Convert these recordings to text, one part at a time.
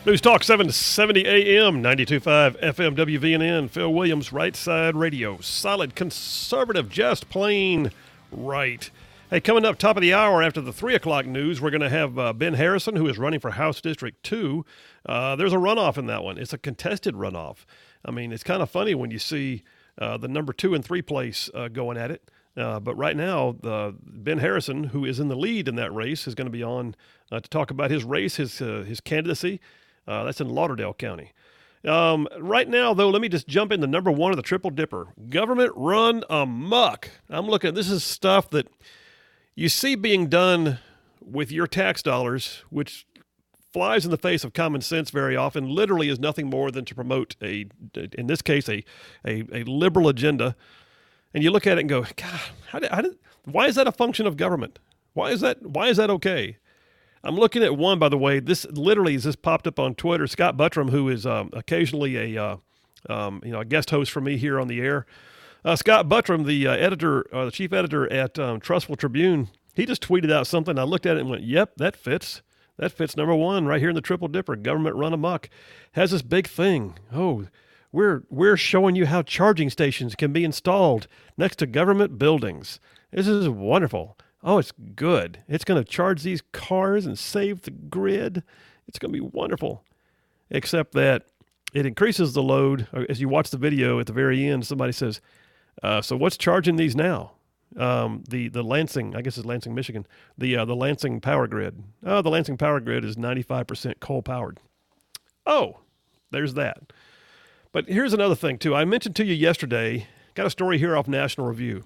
News Talk 770 AM, 92.5 FM WVNN. Phil Williams, Right Side Radio. Solid conservative, just plain right. Hey, coming up top of the hour after the 3 o'clock news, we're going to have Ben Harrison, who is running for House District 2. There's a runoff in that one. It's a contested runoff. I mean, it's kind of funny when you see the number 2 and 3 place going at it. But right now, Ben Harrison, who is in the lead in that race, is going to be on to talk about his race, his candidacy. That's in Lauderdale County. Right now, though, let me just jump into number 1 of the Triple Dipper. Government run amok. I'm looking at this is stuff that you see being done with your tax dollars, which flies in the face of common sense very often, literally is nothing more than to promote in this case, a liberal agenda. And you look at it and go, God, why is that a function of government? Why is that okay? I'm looking at one, by the way. This literally just popped up on Twitter. Scott Buttram, who is occasionally a guest host for me here on the air. Scott Buttram, the chief editor at Trustful Tribune, he just tweeted out something. I looked at it and went, "Yep, that fits. That fits number 1 right here in the Triple Dipper. Government run amok has this big thing. Oh, we're showing you how charging stations can be installed next to government buildings. This is wonderful." Oh, it's good. It's going to charge these cars and save the grid. It's going to be wonderful. Except that it increases the load. As you watch the video at the very end, somebody says, so what's charging these now? The Lansing, I guess it's Lansing, Michigan, the Lansing power grid. Oh, the Lansing power grid is 95% coal powered. Oh, there's that. But here's another thing, too. I mentioned to you yesterday, got a story here off National Review,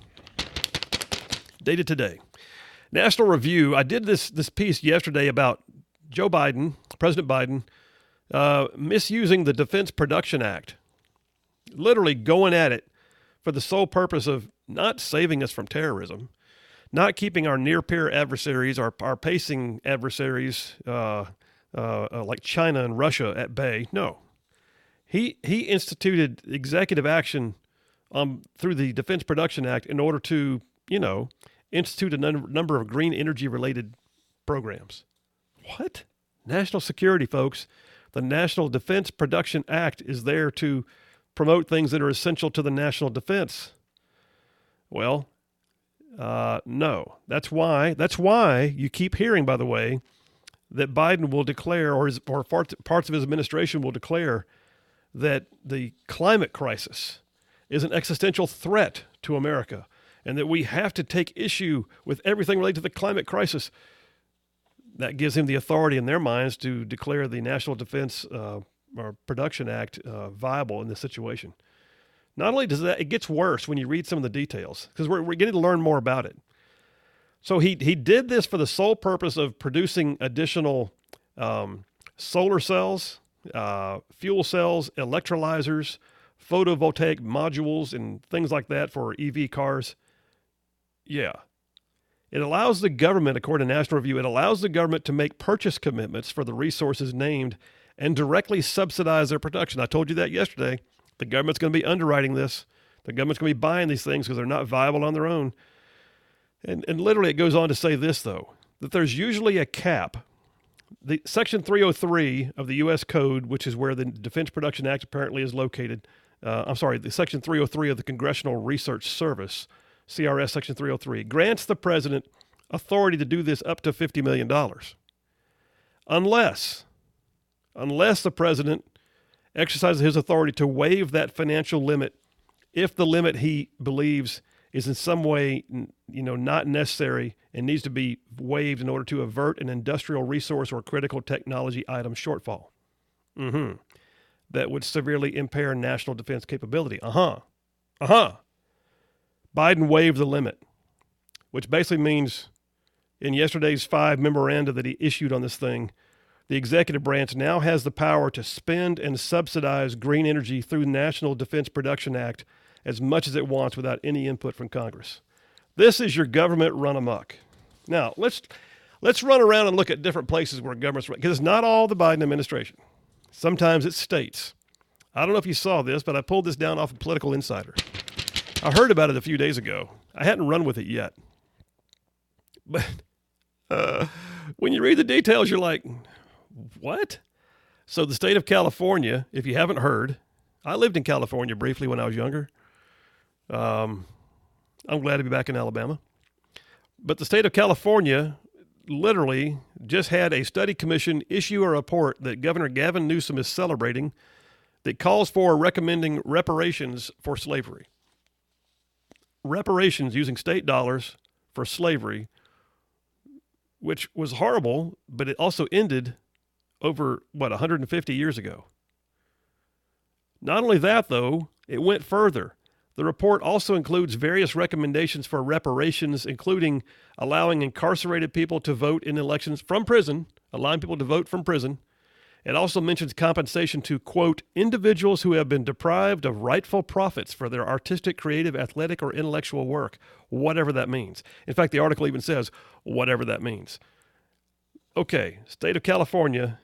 dated today. National Review, I did this piece yesterday about Joe Biden, President Biden, misusing the Defense Production Act, literally going at it for the sole purpose of not saving us from terrorism, not keeping our near-peer adversaries, our pacing adversaries like China and Russia at bay. No. He instituted executive action through the Defense Production Act in order to, institute a number of green energy-related programs. What? National security, folks. The National Defense Production Act is there to promote things that are essential to the national defense. Well, no. That's why you keep hearing, by the way, that Biden will declare, or parts of his administration will declare, that the climate crisis is an existential threat to America, and that we have to take issue with everything related to the climate crisis. That gives him the authority in their minds to declare the National Defense or Production Act viable in this situation. Not only does that, it gets worse when you read some of the details, because we're getting to learn more about it. So he did this for the sole purpose of producing additional solar cells, fuel cells, electrolyzers, photovoltaic modules, and things like that for EV cars. Yeah. It allows the government, according to National Review, it allows the government to make purchase commitments for the resources named and directly subsidize their production. I told you that yesterday. The government's going to be underwriting this. The government's going to be buying these things because they're not viable on their own. And literally it goes on to say this, though, that there's usually a cap. The Section 303 of the U.S. Code, which is where the Defense Production Act apparently is located, the Section 303 of the Congressional Research Service, CRS Section 303, grants the president authority to do this up to $50 million. Unless the president exercises his authority to waive that financial limit if the limit he believes is in some way, not necessary and needs to be waived in order to avert an industrial resource or critical technology item shortfall. That would severely impair national defense capability. Biden waived the limit, which basically means in yesterday's 5 memoranda that he issued on this thing, the executive branch now has the power to spend and subsidize green energy through the National Defense Production Act as much as it wants without any input from Congress. This is your government run amok. Now, let's run around and look at different places where government's run, because it's not all the Biden administration. Sometimes it's states. I don't know if you saw this, but I pulled this down off of Political Insider. I heard about it a few days ago. I hadn't run with it yet. But when you read the details, you're like, what? So the state of California, if you haven't heard, I lived in California briefly when I was younger. I'm glad to be back in Alabama. But the state of California literally just had a study commission issue a report that Governor Gavin Newsom is celebrating that calls for recommending reparations for slavery. Reparations using state dollars for slavery, which was horrible, but it also ended over, 150 years ago. Not only that, though, it went further. The report also includes various recommendations for reparations, including allowing incarcerated people to vote in elections from prison, allowing people to vote from prison. It also mentions compensation to, quote, individuals who have been deprived of rightful profits for their artistic, creative, athletic, or intellectual work, whatever that means. In fact, the article even says, whatever that means. Okay, state of California,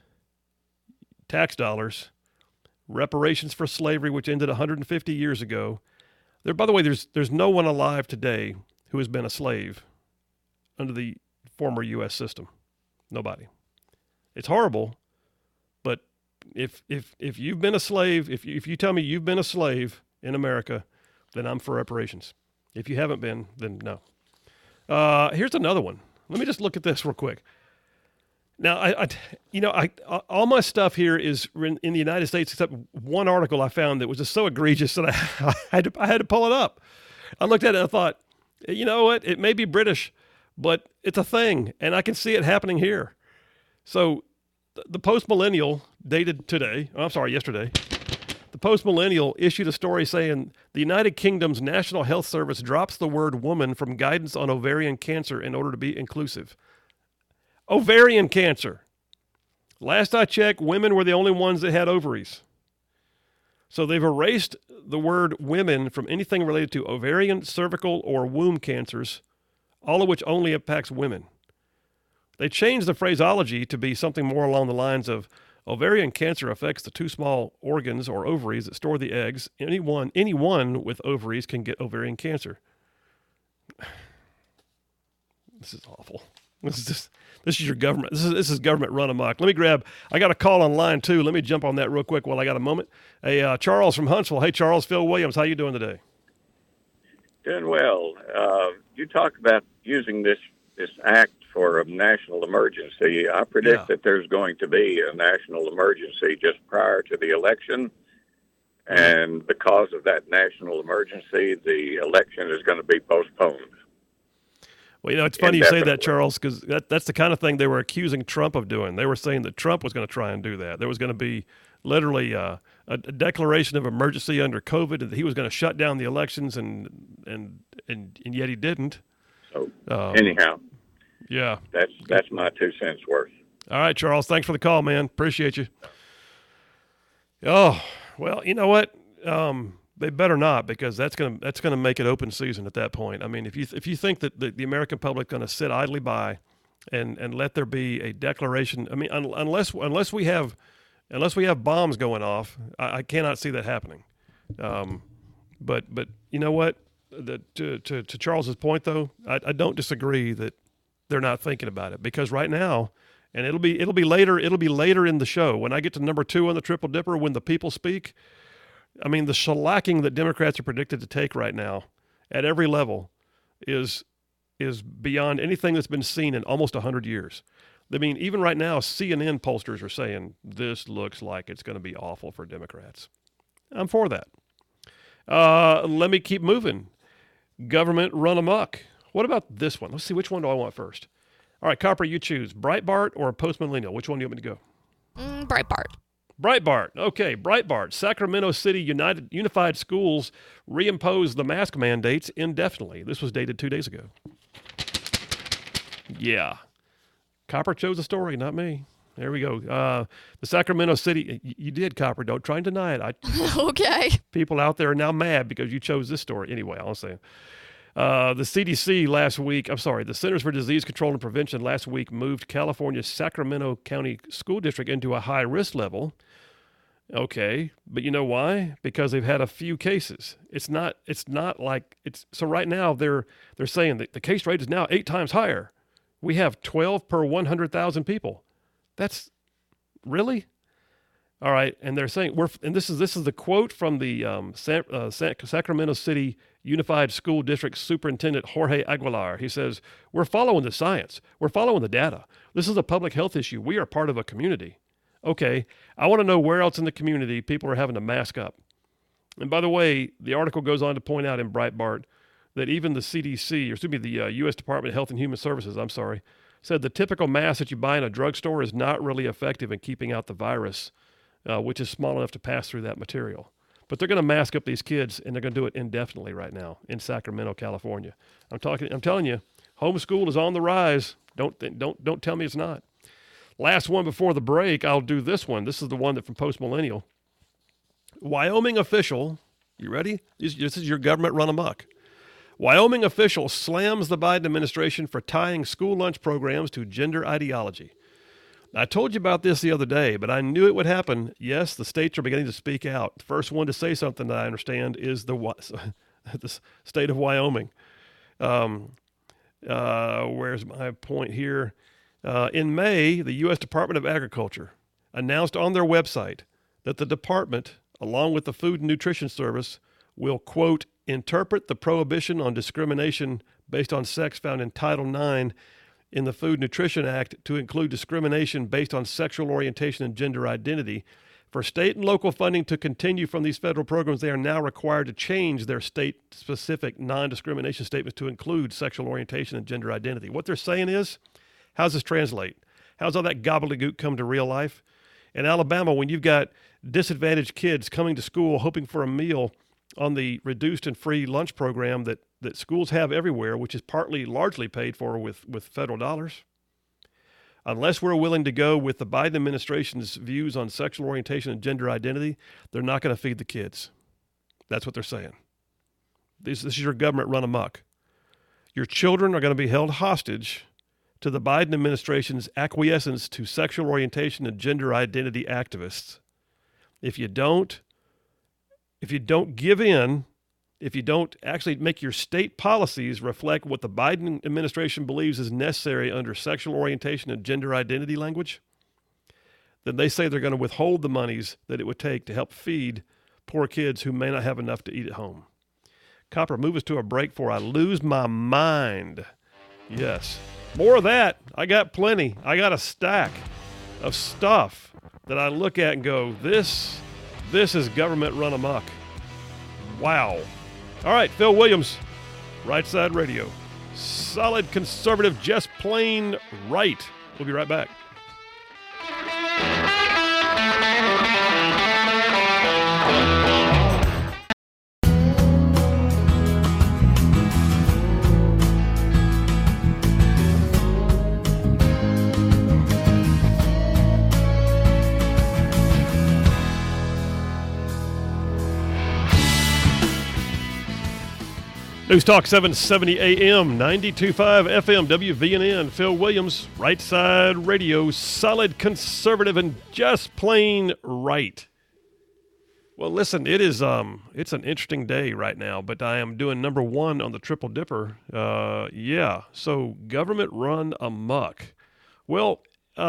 tax dollars, reparations for slavery, which ended 150 years ago. There, by the way, there's no one alive today who has been a slave under the former U.S. system. Nobody. It's horrible, but if you've been a slave, if you tell me you've been a slave in America, then I'm for reparations. If you haven't been, then no. Here's another one. Let me just look at this real quick. Now, all my stuff here is in the United States, except one article I found that was just so egregious that I had to pull it up. I looked at it and I thought, you know what? It may be British, but it's a thing, and I can see it happening here. So, the Post-Millennial, dated yesterday. The Post-Millennial issued a story saying the United Kingdom's National Health Service drops the word woman from guidance on ovarian cancer in order to be inclusive. Ovarian cancer. Last I checked, women were the only ones that had ovaries. So they've erased the word women from anything related to ovarian, cervical, or womb cancers, all of which only impacts women. They changed the phraseology to be something more along the lines of ovarian cancer affects the two small organs or ovaries that store the eggs. Anyone with ovaries can get ovarian cancer. This is awful. This is your government. This is government run amok. I got a call on line 2. Let me jump on that real quick while I got a moment. Hey, Charles from Huntsville. Hey, Charles, Phil Williams, how you doing today? Doing well. You talk about using this act for a national emergency. I predict that there's going to be a national emergency just prior to the election. And because of that national emergency, the election is going to be postponed. Well, it's funny you say that, Charles, because that's the kind of thing they were accusing Trump of doing. They were saying that Trump was going to try and do that. There was going to be literally a declaration of emergency under COVID, and that he was going to shut down the elections, and yet he didn't. So anyhow, yeah, that's my 2 cents worth. All right, Charles, thanks for the call, man. Appreciate you. Oh, well, you know what? They better not, because that's gonna make it open season at that point. I mean, if you think that the American public going to sit idly by and let there be a declaration, I mean, unless we have bombs going off, I cannot see that happening. But you know what? To Charles's point, though, I don't disagree that they're not thinking about it, because right now, and it'll be later in the show when I get to number 2 on the Triple Dipper, when the people speak. I mean, the shellacking that Democrats are predicted to take right now at every level is beyond anything that's been seen in almost 100 years. I mean, even right now, CNN pollsters are saying this looks like it's going to be awful for Democrats. I'm for that. Let me keep moving. Government run amok. What about this one? Let's see, which one do I want first? All right, Copper, you choose. Breitbart or Post-Millennial? Which one do you want me to go? Breitbart. Breitbart. Okay, Breitbart. Sacramento City Unified Schools reimpose the mask mandates indefinitely. This was dated 2 days ago. Yeah. Copper chose the story, not me. There we go. The Sacramento City, you did, Copper. Don't try and deny it. Okay. People out there are now mad because you chose this story. Anyway, I'll say the CDC the Centers for Disease Control and Prevention last week moved California's Sacramento County School District into a high-risk level. Okay, but you know why? Because they've had a few cases. It's not like it's so right now they're saying that the case rate is now 8 times higher. We have 12 per 100,000 people. That's really? All right, and they're saying this is the quote from the Sacramento City Unified School District Superintendent Jorge Aguilar. He says, "We're following the science. We're following the data. This is a public health issue. We are part of a community." Okay, I want to know where else in the community people are having to mask up. And by the way, the article goes on to point out in Breitbart that even the CDC, or excuse me, the U.S. Department of Health and Human Services, said the typical mask that you buy in a drugstore is not really effective in keeping out the virus, which is small enough to pass through that material. But they're going to mask up these kids, and they're going to do it indefinitely right now in Sacramento, California. I'm telling you, homeschool is on the rise. Don't tell me it's not. Last one before the break, I'll do this one. This is the one that from Post Millennial. Wyoming official, you ready? This is your government run amok. Wyoming official slams the Biden administration for tying school lunch programs to gender ideology. I told you about this the other day, but I knew it would happen. Yes, the states are beginning to speak out. The first one to say something that I understand is the state of Wyoming. Where's my point here? In May, the U.S. Department of Agriculture announced on their website that the department, along with the Food and Nutrition Service, will, quote, interpret the prohibition on discrimination based on sex found in Title IX in the Food Nutrition Act to include discrimination based on sexual orientation and gender identity. For state and local funding to continue from these federal programs, they are now required to change their state-specific non-discrimination statements to include sexual orientation and gender identity. What they're saying is, how's this translate? How's all that gobbledygook come to real life? In Alabama, when you've got disadvantaged kids coming to school hoping for a meal on the reduced and free lunch program that schools have everywhere, which is largely paid for with federal dollars, unless we're willing to go with the Biden administration's views on sexual orientation and gender identity, they're not going to feed the kids. That's what they're saying. This is your government run amok. Your children are going to be held hostage to the Biden administration's acquiescence to sexual orientation and gender identity activists. If you don't give in, if you don't actually make your state policies reflect what the Biden administration believes is necessary under sexual orientation and gender identity language, then they say they're going to withhold the monies that it would take to help feed poor kids who may not have enough to eat at home. Copper, move us to a break before I lose my mind. Yes. More of that. I got plenty. I got a stack of stuff that I look at and go, this is government run amok. Wow. All right, Phil Williams, Right Side Radio. Solid conservative, just plain right. We'll be right back. News Talk 770 AM, 92.5 FM, WVNN. Phil Williams, Right Side Radio, solid conservative and just plain right. Well, listen, it's an interesting day right now, but I am doing number one on the Triple Dipper. So government run amok. Well,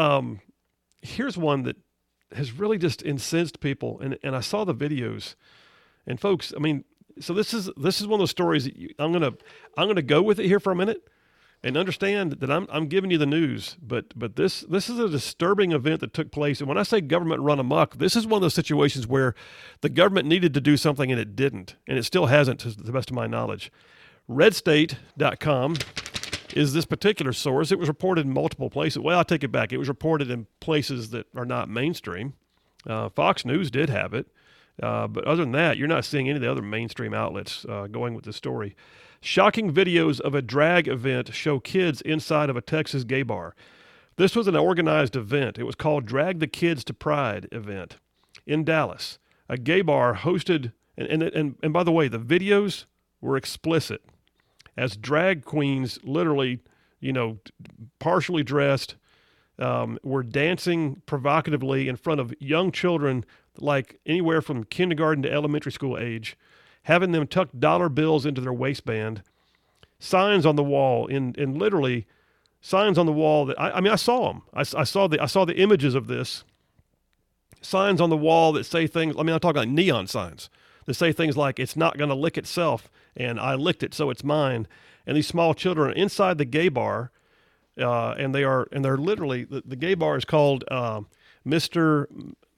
here's one that has really just incensed people, and I saw the videos, and folks, I mean, so this is one of those stories that I'm gonna go with it here for a minute, and understand that I'm giving you the news, but this is a disturbing event that took place. And when I say government run amok, this is one of those situations where the government needed to do something and it didn't, and it still hasn't, to the best of my knowledge. RedState.com is this particular source. It was reported in multiple places. Well, I'll take it back. It was reported in places that are not mainstream. Fox News did have it. But other than that, you're not seeing any of the other mainstream outlets going with this story. Shocking videos of a drag event show kids inside of a Texas gay bar. This was an organized event. It was called Drag the Kids to Pride event in Dallas. A gay bar hosted, and by the way, the videos were explicit, as drag queens, literally, partially dressed, were dancing provocatively in front of young children, like anywhere from kindergarten to elementary school age, having them tuck dollar bills into their waistband, signs on the wall, in literally signs on the wall that I saw them. I saw the images of this signs on the wall that say things, I'm talking like neon signs that say things like, it's not going to lick itself, and I licked it, so it's mine. And these small children are inside the gay bar, and they're literally, the gay bar is called Mr.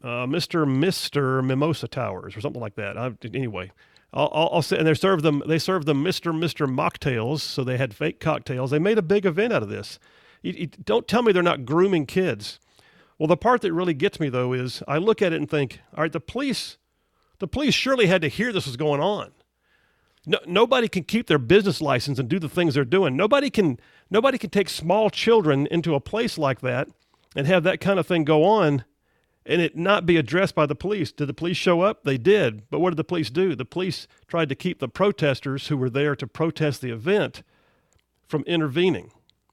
Mimosa Towers or something like that. Anyway, I'll say, and they serve them Mr. mocktails, so they had fake cocktails. They made a big event out of this. Don't tell me they're not grooming kids. Well, the part that really gets me, though, is I look at it and think, all right, the police surely had to hear this was going on. Nobody can keep their business license and do the things they're doing. Nobody can take small children into a place like that and have that kind of thing go on and it not be addressed by the police. Did the police show up? They did. But what did the police do? The police tried to keep the protesters who were there to protest the event from intervening.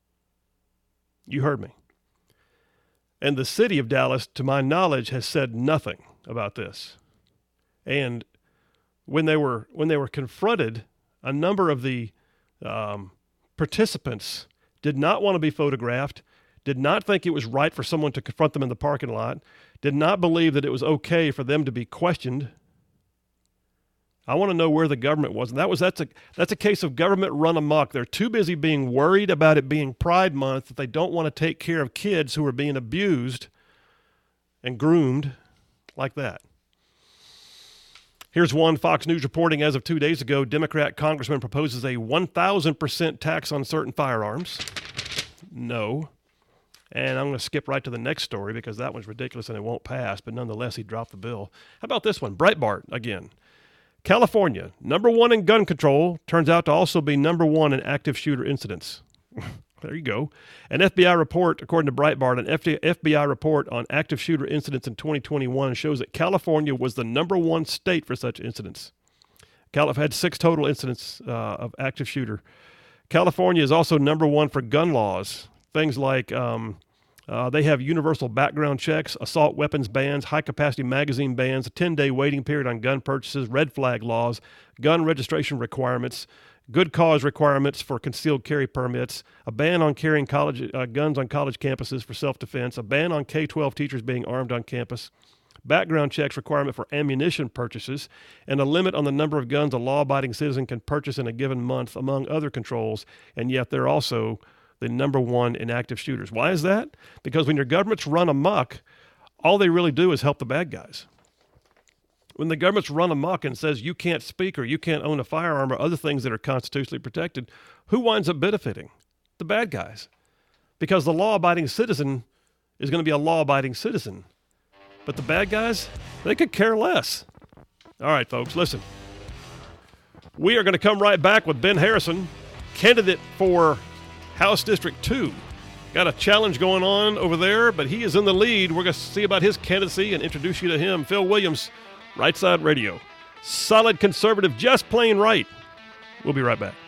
You heard me. And the city of Dallas, to my knowledge, has said nothing about this. And when they were confronted, a number of the participants did not want to be photographed, did not think it was right for someone to confront them in the parking lot, did not believe that it was okay for them to be questioned. I want to know where the government was. And that's a case of government run amok. They're too busy being worried about it being Pride Month that they don't want to take care of kids who are being abused and groomed like that. Here's one Fox News reporting as of 2 days ago. Democrat congressman proposes a 1,000% tax on certain firearms. No. And I'm going to skip right to the next story because that one's ridiculous and it won't pass, but nonetheless, he dropped the bill. How about this one? Breitbart again. California, number one in gun control, turns out to also be number one in active shooter incidents. There you go. An FBI report, according to Breitbart, an FBI report on active shooter incidents in 2021 shows that California was the number one state for such incidents. California had 6 total incidents of active shooter. California is also number one for gun laws. Things like they have universal background checks, assault weapons bans, high-capacity magazine bans, a 10-day waiting period on gun purchases, red flag laws, gun registration requirements, good cause requirements for concealed carry permits, a ban on carrying guns on college campuses for self-defense, a ban on K-12 teachers being armed on campus, background checks requirement for ammunition purchases, and a limit on the number of guns a law-abiding citizen can purchase in a given month, among other controls, and yet they're also the number one in active shooters. Why is that? Because when your government's run amok, all they really do is help the bad guys. When the government's run amok and says you can't speak or you can't own a firearm or other things that are constitutionally protected, who winds up benefiting? The bad guys. Because the law-abiding citizen is going to be a law-abiding citizen. But the bad guys, they could care less. All right, folks, listen. We are going to come right back with Ben Harrison, candidate for House District 2. Got a challenge going on over there, but he is in the lead. We're going to see about his candidacy and introduce you to him. Phil Williams, Right Side Radio. Solid conservative, just plain right. We'll be right back.